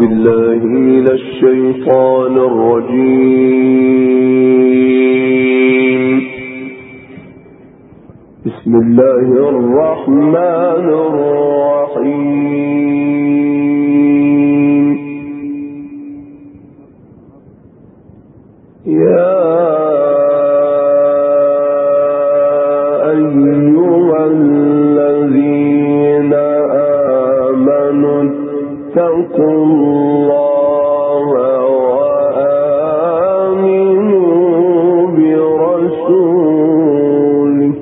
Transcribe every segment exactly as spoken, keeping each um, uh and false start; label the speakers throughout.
Speaker 1: بالله من الشيطان الرجيم. بسم الله الرحمن الرحيم. يا أيها الذين آمنوا اتقوا الله وآمنوا برسوله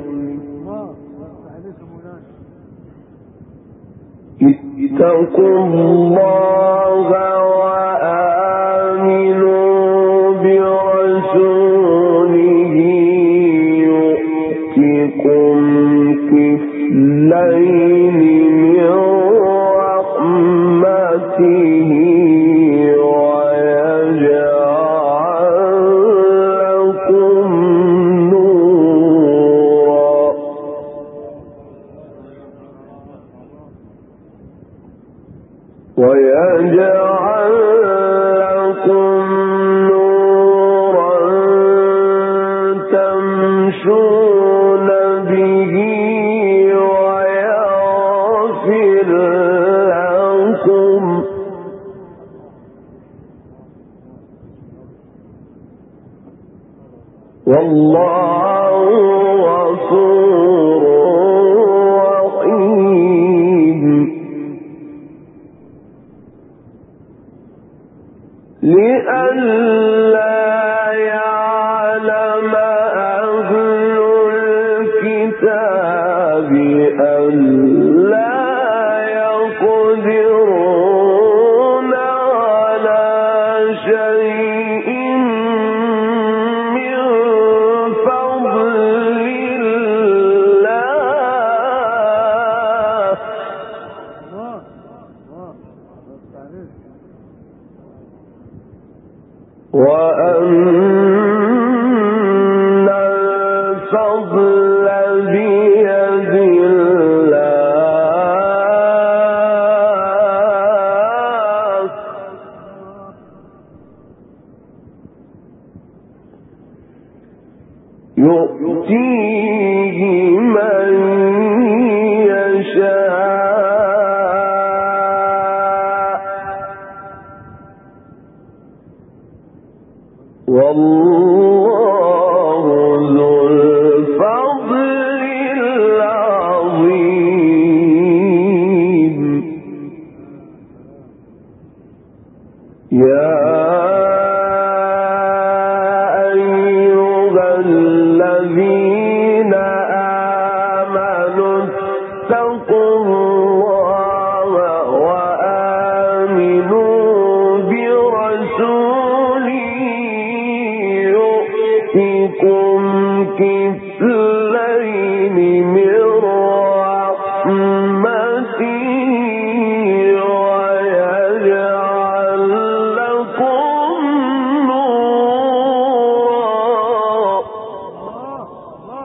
Speaker 1: اتقوا الله وآمنوا برسوله يؤتكم كفلين من رحمته ويجعل لكم نورا تمشون به ويغفر لكم والله غفور رحيم. لئلا يعلم أهل الكتاب ألا يقدرون على شيء من فضل الله وأن الفضل بيد الله يؤتيه من يشاء والله ذو الفضل العظيم. يا أيها الذين آمنوا اتقوا الله وآمنوا برسوله يؤتكم كفلين من رحمته ويجعل لكم نورا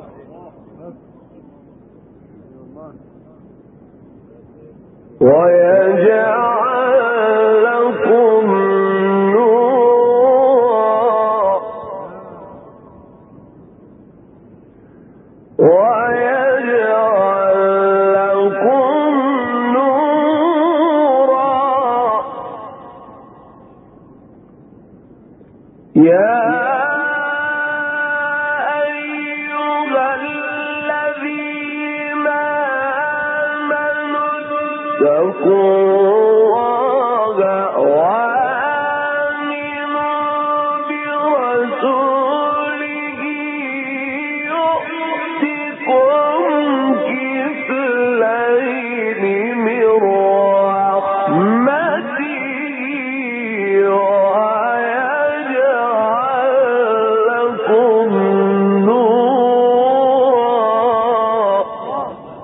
Speaker 1: ويجعل لكم ويجعل لكم نورا. يا أيها الذين آمنوا اتقوا الله وآمنوا برسوله يؤتكم كفلين من رحمته ويجعل لكم نورا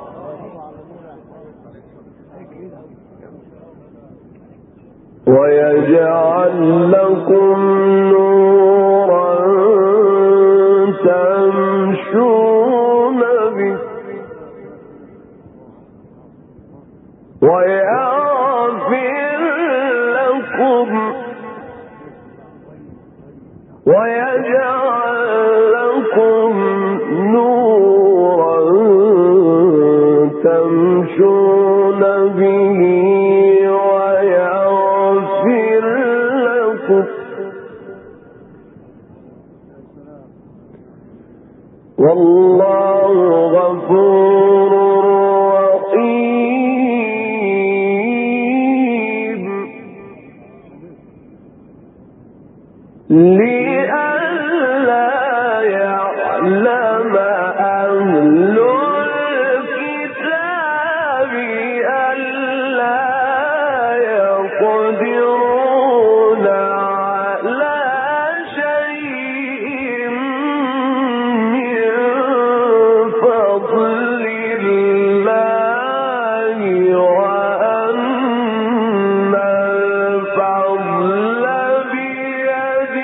Speaker 1: ويجعل لكم نورا تمشون به ويغفر ويجعل لكم نورا تمشون به ويغفر لكم والله غفور رحيم. لئلا يعلم أهل الكتاب ألا يقدرون على شيء من فضل الله وأن الفضل بيد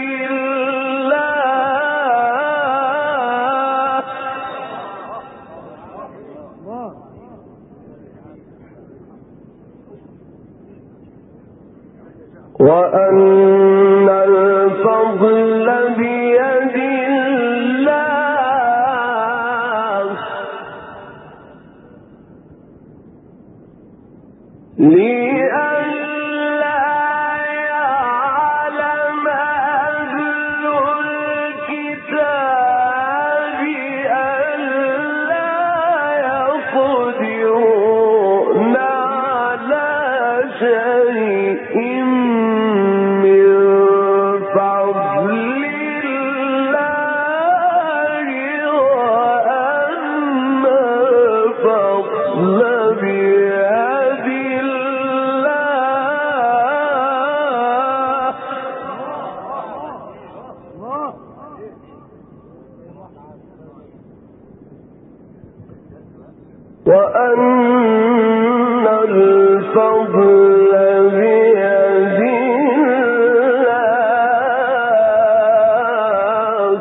Speaker 1: الله وأن الفضل بيد الله لئلا يعلم أهل الكتاب ألا يقدرون على شيء من فضل الله وأن الفضل بيد الله وأن الفضل بيد الله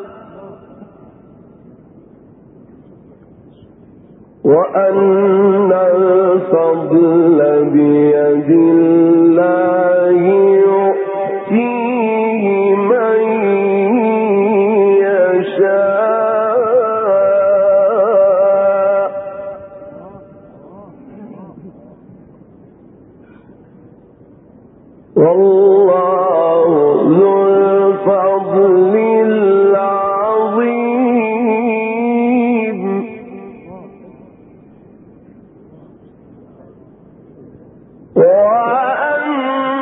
Speaker 1: وأن الفضل بيد الله يؤتيه من يشاء والله ذو الفضل العظيم. وأن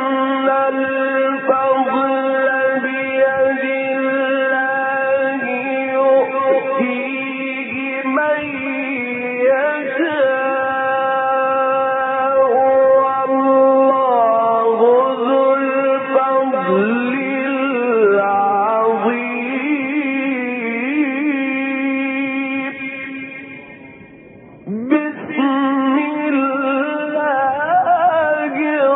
Speaker 1: الفضل بيد الله يؤتيه من يشاء والله ذو الفضل العظيم. بسم الله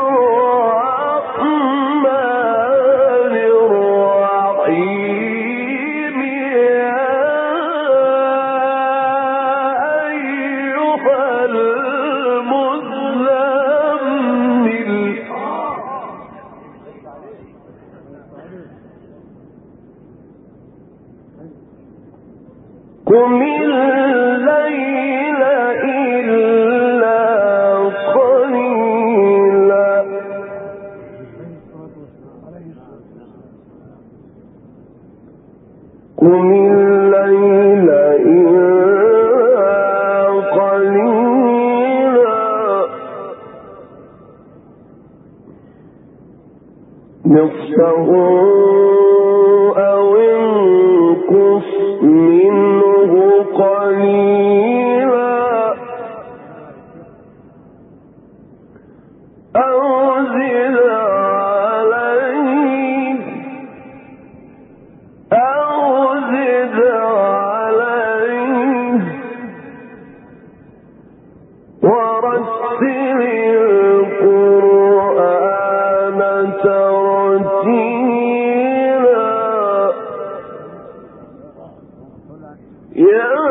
Speaker 1: الرحمن الرحيم. يا أيها المزمل قم الليل إلا قليلا قم الليل إلا قليلا نصفه أو انقص منه قليلا أو زد عليه أو زد عليه ورتل القرآن ترتيلا. يا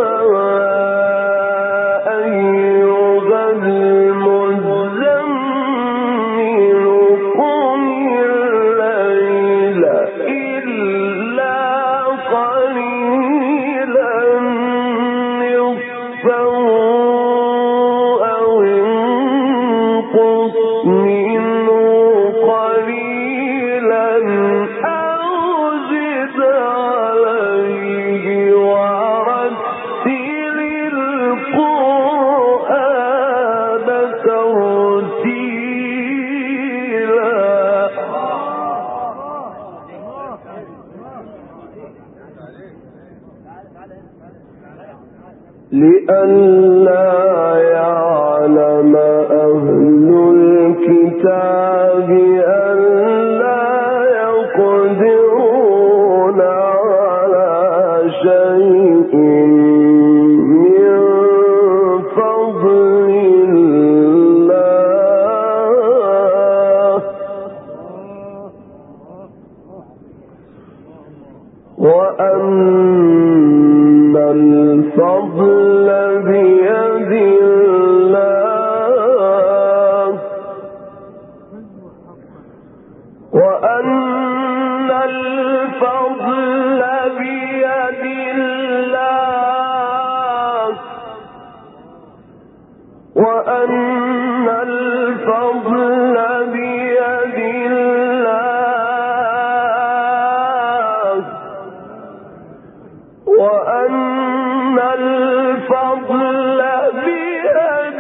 Speaker 1: أيها المزمل قم الليل إلا ألا يعلم أهل الكتاب ألا يقدرون على شيء من فضل الله وأن الفضل بيد الله وأن الفضل بيد الله وأن الفضل بيد الله وأن الفضل بيد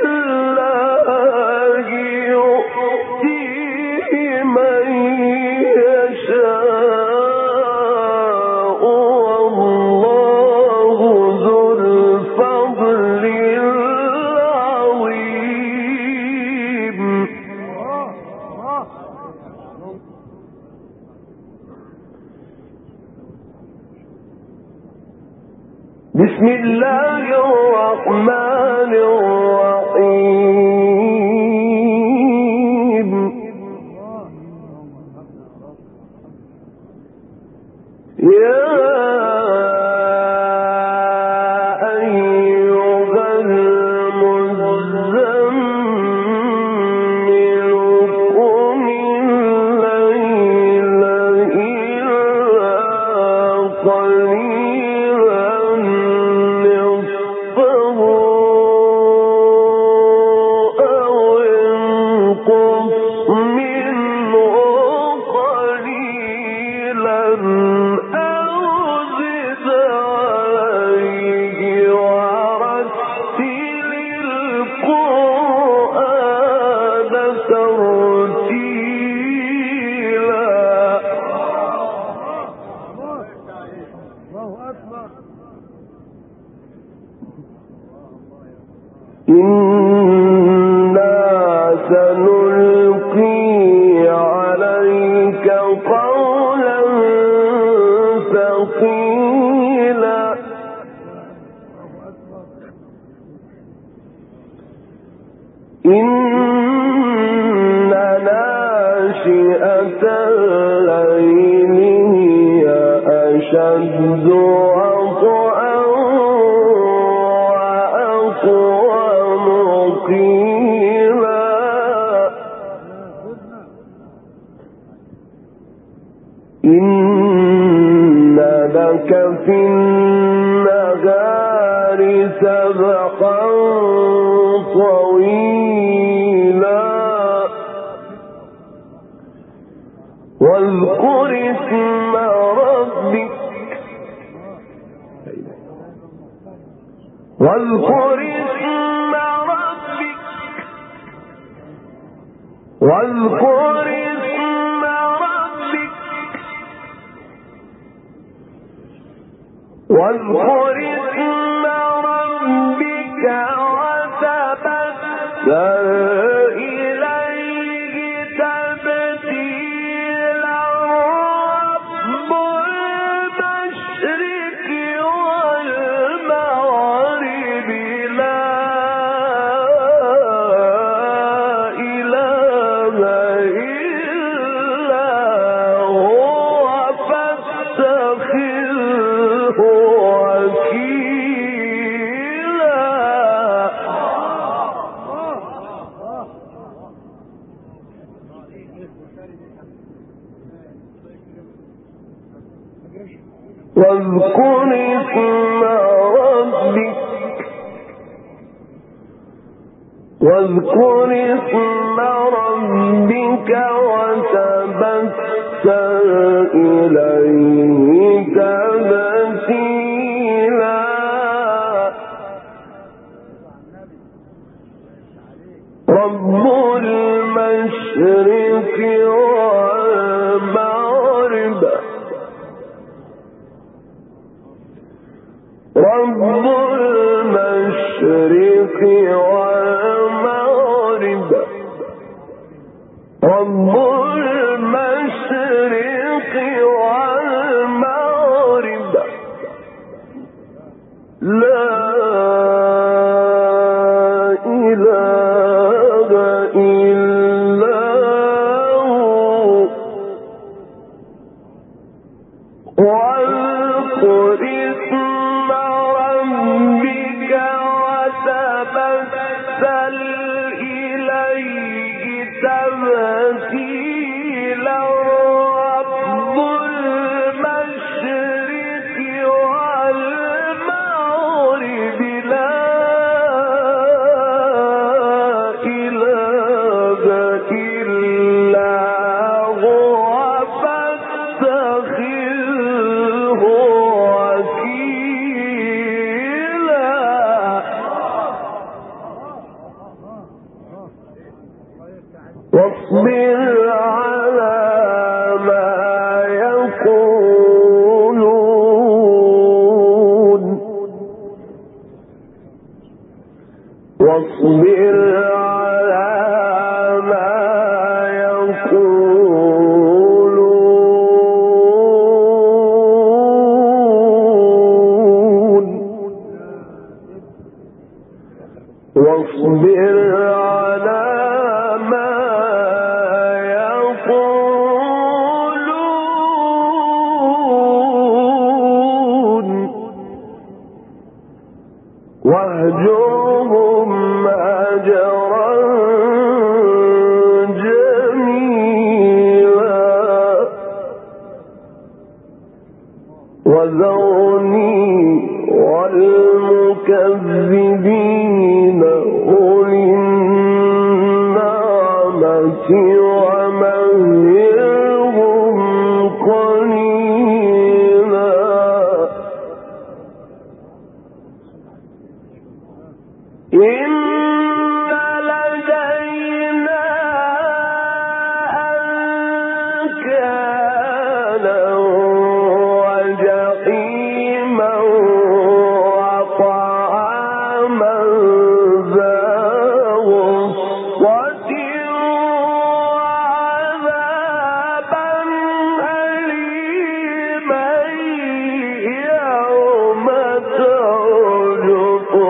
Speaker 1: الله يؤتيه من يشاء والله ذو الفضل العظيم. بسم الله الرحمن الرحيم. يا أيها المزمل قم الليل إلا قليلا إنا سنلقي عليك قولا ثقيلا إن ناشئة الليل هي أشد وطئا وأقوم قيلا إن لك في النهار سبحا طويلا واذكر اسم ربك واذكر اسم ربك واذكر اسم ربك واذكر اسم ربك وتبتل إليه تبتيلا رب المشرق والمغرب لا إله إلا هو فاتخذه وكيلا. واذكر اسم ربك واذكر اسم ربك وتبتل إليه تبتيلا رب المشرق والمغرب رب المشرق رب المشرق والمغرب لا واصبر على ما يقولون واصبر على ما يقولون واصبر على واهجرهم هجرا جميلا وذرني والمكذبين أولي النعمة ومهلهم قليلا إن لدينا أنكالا وجحيما وطعاما ذا غصة وعذابا أليما يوم ترجف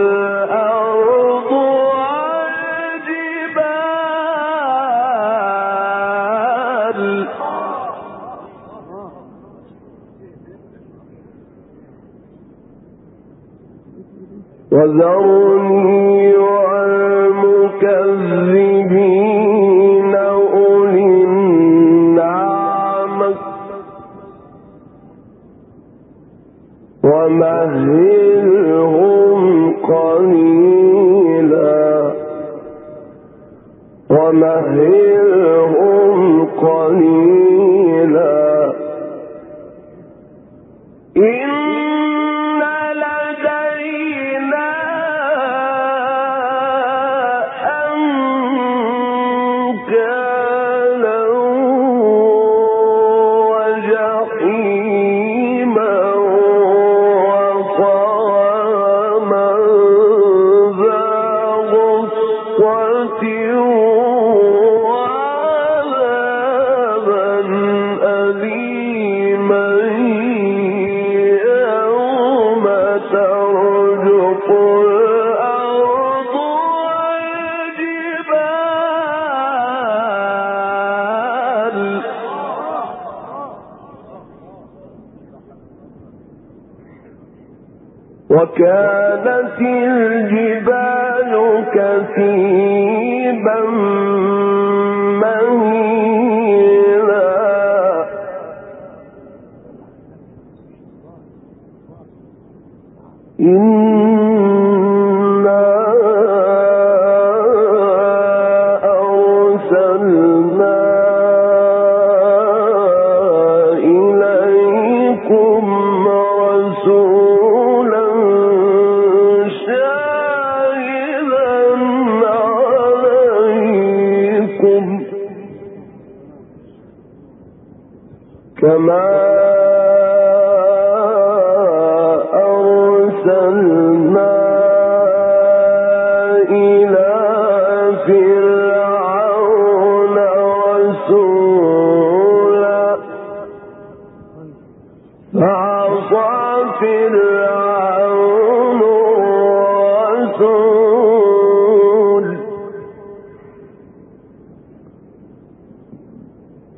Speaker 1: وذرني والمكذبين أولي النعمة ومهلهم قليلا ومهلهم قليلا إن وكانت الجبال كثيبا مهيلا إنا أرسلنا إليكم رسولا كما أرسلنا إلى فرعون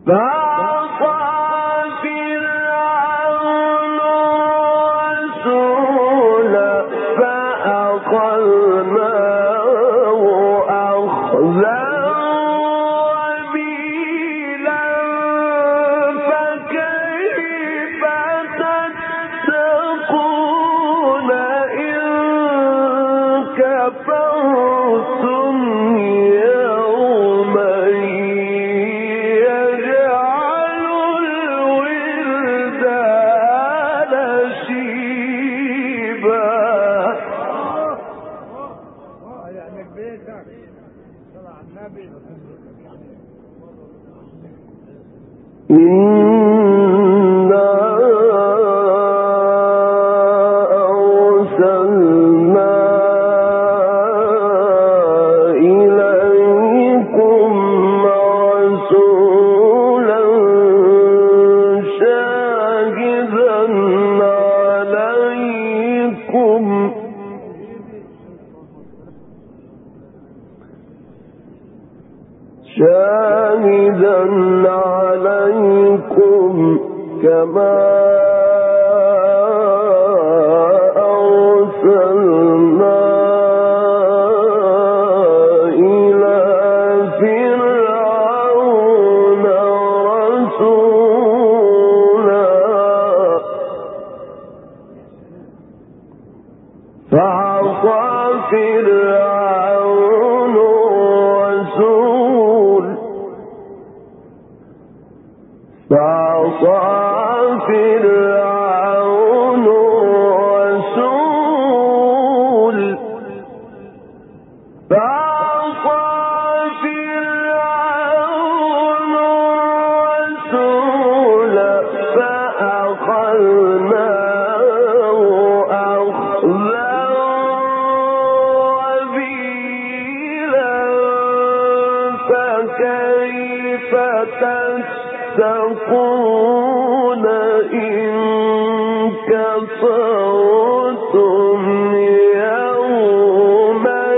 Speaker 1: شاهدا عليكم كما أرسلنا إلى فرعون رسولا فعصى فرعون الرسول فعصى فرعون الرسول فعصى فرعون الرسول فأخذناه أخذا وبيلا فكيف تتقون إن كفرتم يوما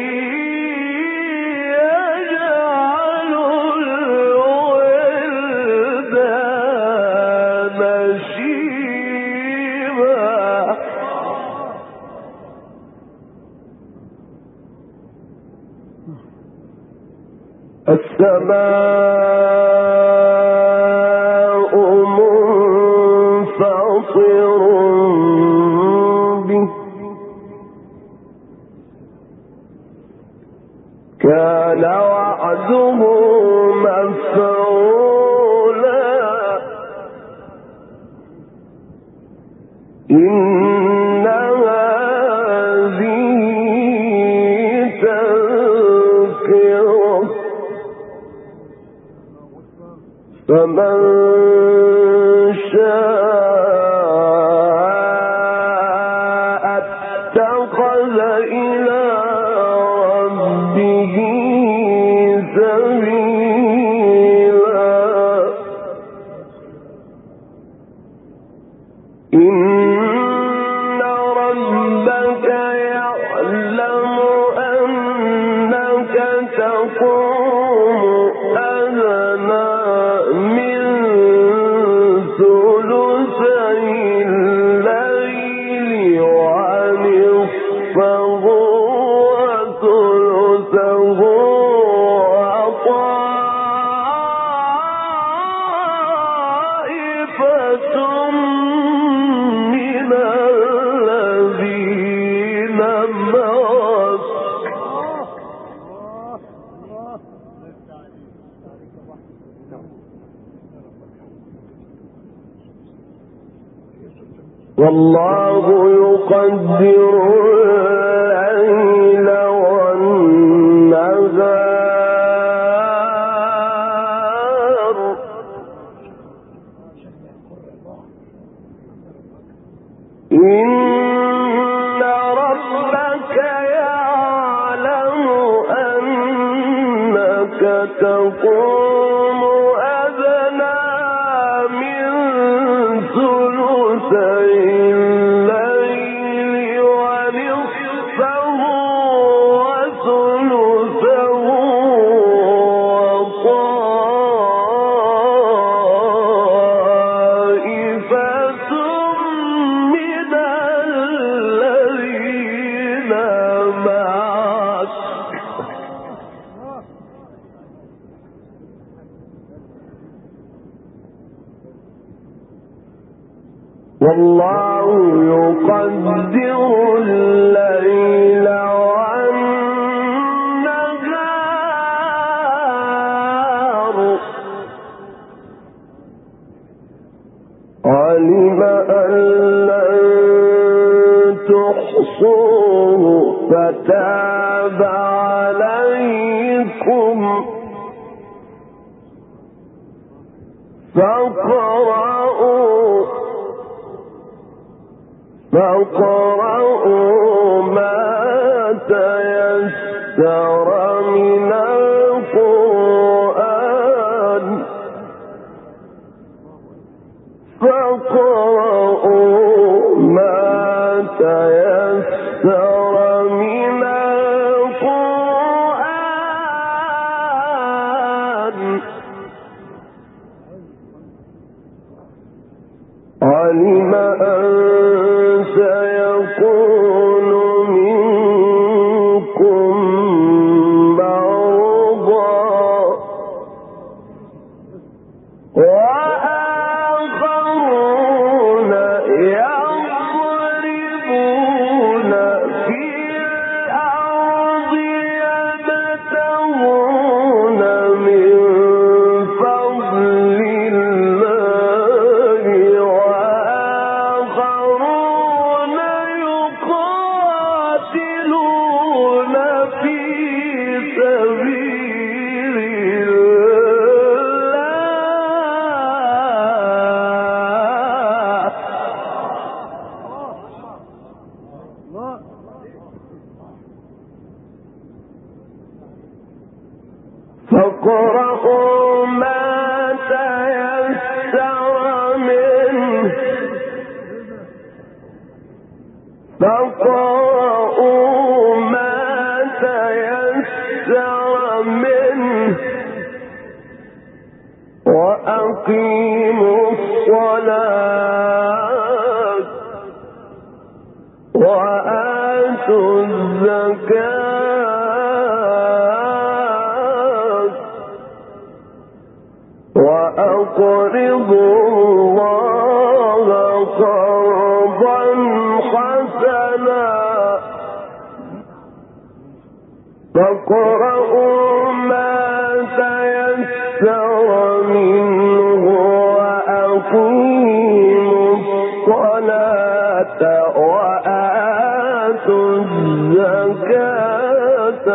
Speaker 1: يجعل الولدان شيبا. السماء منفطر به كان وعده مفعولا إن هذه تذكرة فمن شاء اتخذ إلى ربه سبيلا. إن ربك يعلم أنك تقوم أدنى من ثلثي الليل ونصفه وثلثه وطائفة من الذين معك والله يقدر الليل والنهار إن ربك يعلم أنك تقوم أدنى من ثلثي الليل ونصفه والله يقدر الليل والنهار علم أن لن تحصوه فتاب عليكم فاقرؤوا فاقرؤوا ما تيسر من القرآن فاقرؤوا ما تيسر من القرآن علم أن سيكون منكم مرضى وآخرون يضربون في الأرض يبتغون من فضل الله وآخرون يقاتلون في سبيل الله فاقرؤوا ما تيسر منه فاقرؤوا ما تيسر منه وأقيموا الصلاة وآتوا الزكاة وأقرضوا الله قرضا حسنا فاقرؤوا ما تيسر منه وأقيموا الصلاة وآتوا الزكاة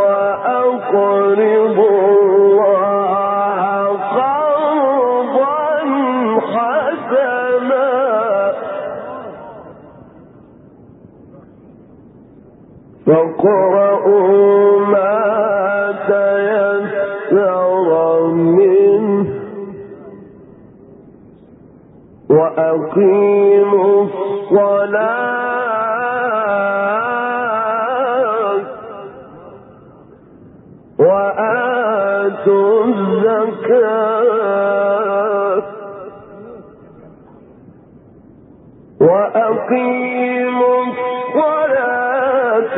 Speaker 1: وأقرضوا الله قرضا حسنا فاقرؤوا ما تيسر منه وأقيموا الصلاة وآتوا الزكاة وأقيموا الصلاة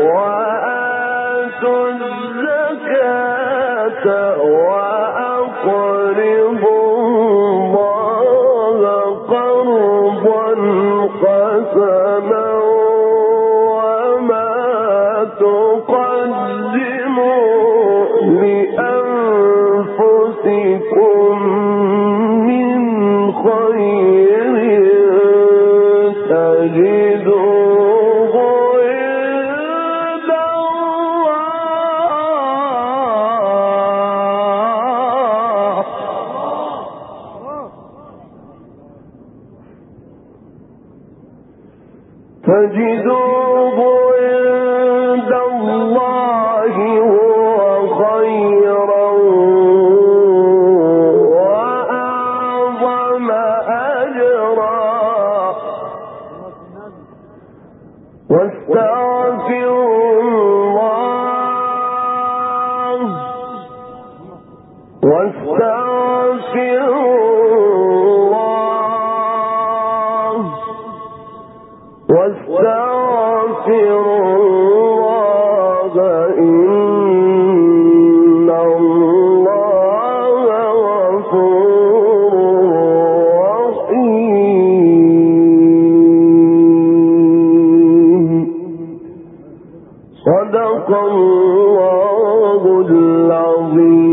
Speaker 1: وآتوا الزكاة وأقرضوا الله قرضا حسنا وما تقدموا لأنفسكم من خير تجدوه عند الله تجدوه عند الله هو خيرا وأعظم أجرا واستغفروا الله واستغفروا الله واستغفروا الله إن الله غفور رحيم صدق الله العظيم.